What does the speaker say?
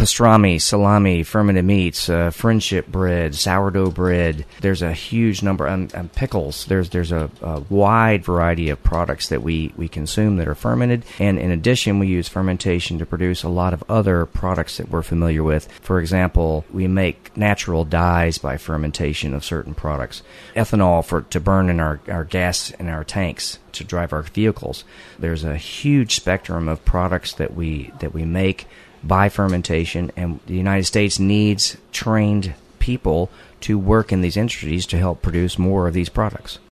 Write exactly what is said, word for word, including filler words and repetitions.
pastrami, salami, fermented meats, uh, friendship bread, sourdough bread. There's a huge number, and, and pickles. There's there's a, a wide variety of products that we, we consume that are fermented. And in addition, we use fermentation to produce a lot of other products that we're familiar with. For example, we make natural dyes by fermentation of certain products. Ethanol for to burn in our, our gas in our tanks to drive our vehicles. There's a huge spectrum of products that we that we make by fermentation, and the United States needs trained people to work in these industries to help produce more of these products.